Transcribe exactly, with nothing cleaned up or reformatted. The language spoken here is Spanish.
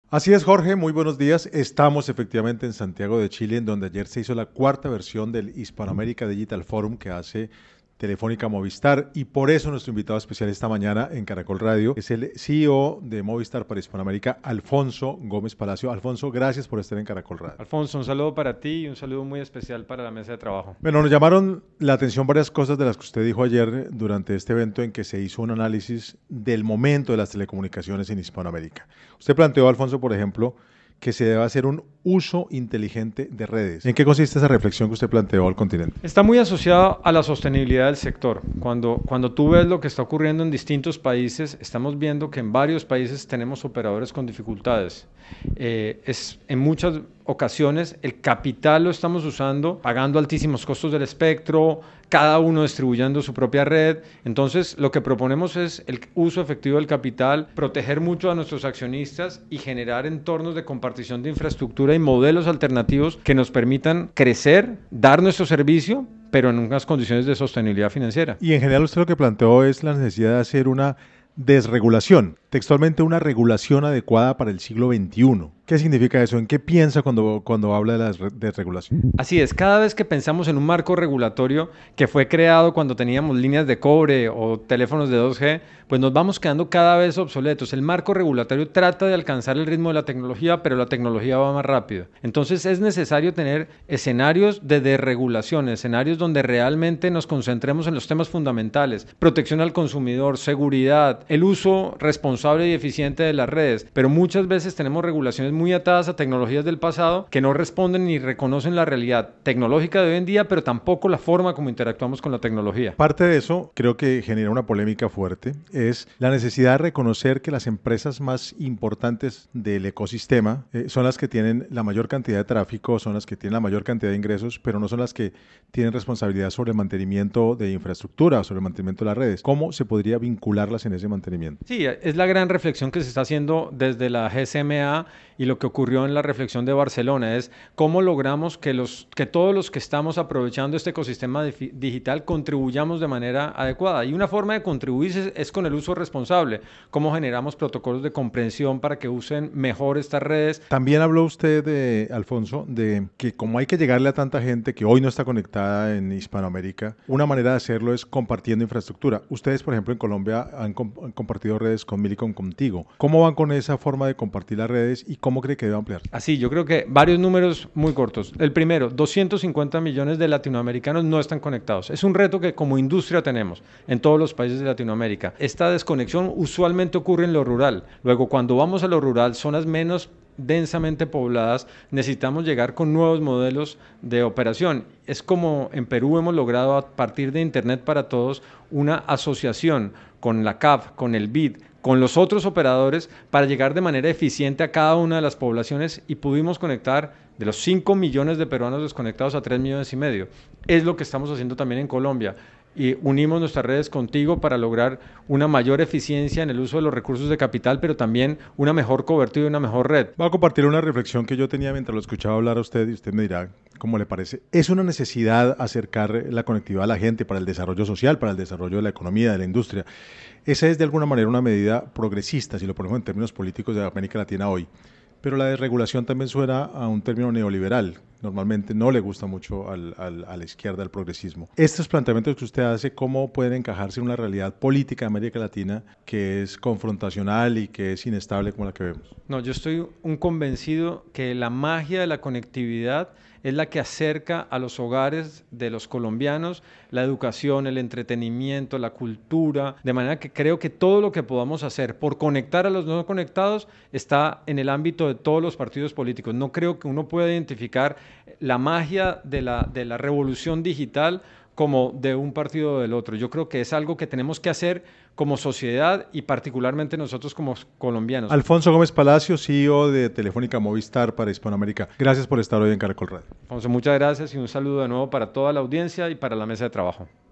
Así es, Jorge, muy buenos días. Estamos efectivamente en Santiago de Chile, en donde ayer se hizo la cuarta versión del Hispanoamérica Digital Forum que hace Telefónica Movistar, y por eso nuestro invitado especial esta mañana en Caracol Radio es el C E O de Movistar para Hispanoamérica, Alfonso Gómez Palacio. Alfonso, gracias por estar en Caracol Radio. Alfonso, un saludo para ti y un saludo muy especial para la mesa de trabajo. Bueno, nos llamaron la atención varias cosas de las que usted dijo ayer durante este evento en que se hizo un análisis del momento de las telecomunicaciones en Hispanoamérica. Usted planteó, Alfonso, por ejemplo, que se debe hacer un uso inteligente de redes. ¿En qué consiste esa reflexión que usted planteó al continente? Está muy asociado a la sostenibilidad del sector. Cuando, cuando tú ves lo que está ocurriendo en distintos países, estamos viendo que en varios países tenemos operadores con dificultades. Eh, es, en muchas ocasiones el capital lo estamos usando pagando altísimos costos del espectro, cada uno distribuyendo su propia red. Entonces, lo que proponemos es el uso efectivo del capital, proteger mucho a nuestros accionistas y generar entornos de compartición de infraestructura y modelos alternativos que nos permitan crecer, dar nuestro servicio, pero en unas condiciones de sostenibilidad financiera. Y en general usted lo que planteó es la necesidad de hacer una desregulación, textualmente una regulación adecuada para el siglo veintiuno. ¿Qué significa eso? ¿En qué piensa cuando, cuando habla de la desregulación? Así es, cada vez que pensamos en un marco regulatorio que fue creado cuando teníamos líneas de cobre o teléfonos de dos G, pues nos vamos quedando cada vez obsoletos. El marco regulatorio trata de alcanzar el ritmo de la tecnología, pero la tecnología va más rápido. Entonces es necesario tener escenarios de desregulación, escenarios donde realmente nos concentremos en los temas fundamentales: protección al consumidor, seguridad, el uso responsable y eficiente de las redes. Pero muchas veces tenemos regulaciones muy atadas a tecnologías del pasado que no responden ni reconocen la realidad tecnológica de hoy en día, pero tampoco la forma como interactuamos con la tecnología. Parte de eso, creo que genera una polémica fuerte, es la necesidad de reconocer que las empresas más importantes del ecosistema eh, son las que tienen la mayor cantidad de tráfico, son las que tienen la mayor cantidad de ingresos, pero no son las que tienen responsabilidad sobre el mantenimiento de infraestructura, sobre el mantenimiento de las redes. ¿Cómo se podría vincularlas en ese mantenimiento? Sí, es la gran reflexión que se está haciendo desde la G S M A y lo que ocurrió en la reflexión de Barcelona es cómo logramos que, los, que todos los que estamos aprovechando este ecosistema digital contribuyamos de manera adecuada. Y una forma de contribuir es, es con el uso responsable, cómo generamos protocolos de comprensión para que usen mejor estas redes. También habló usted, de, Alfonso, de que como hay que llegarle a tanta gente que hoy no está conectada en Hispanoamérica, una manera de hacerlo es compartiendo infraestructura. Ustedes, por ejemplo, en Colombia han, comp han compartido redes con Millicom contigo. ¿Cómo van con esa forma de compartir las redes y cómo cree que debe ampliar? Así, yo creo que varios números muy cortos. El primero, doscientos cincuenta millones de latinoamericanos no están conectados. Es un reto que como industria tenemos en todos los países de Latinoamérica. Esta desconexión usualmente ocurre en lo rural. Luego, cuando vamos a lo rural, zonas menos densamente pobladas, necesitamos llegar con nuevos modelos de operación. Es como en Perú hemos logrado a partir de Internet para Todos una asociación con la C A F, con el B I D, con los otros operadores para llegar de manera eficiente a cada una de las poblaciones y pudimos conectar de los cinco millones de peruanos desconectados a tres millones y medio. Es lo que estamos haciendo también en Colombia. Y unimos nuestras redes contigo para lograr una mayor eficiencia en el uso de los recursos de capital, pero también una mejor cobertura y una mejor red. Voy a compartir una reflexión que yo tenía mientras lo escuchaba hablar a usted y usted me dirá cómo le parece. Es una necesidad acercar la conectividad a la gente para el desarrollo social, para el desarrollo de la economía, de la industria. Esa es de alguna manera una medida progresista, si lo ponemos en términos políticos de América Latina hoy. Pero la desregulación también suena a un término neoliberal. Normalmente no le gusta mucho al, al, a la izquierda el progresismo. Estos planteamientos que usted hace, ¿cómo pueden encajarse en una realidad política de América Latina que es confrontacional y que es inestable como la que vemos? No, yo estoy un convencido que la magia de la conectividad es la que acerca a los hogares de los colombianos la educación, el entretenimiento, la cultura, de manera que creo que todo lo que podamos hacer por conectar a los no conectados está en el ámbito de todos los partidos políticos. No creo que uno pueda identificar la magia de la, de la revolución digital como de un partido o del otro. Yo creo que es algo que tenemos que hacer como sociedad y particularmente nosotros como colombianos. Alfonso Gómez Palacio, C E O de Telefónica Movistar para Hispanoamérica. Gracias por estar hoy en Caracol Radio. Alfonso, muchas gracias y un saludo de nuevo para toda la audiencia y para la mesa de trabajo.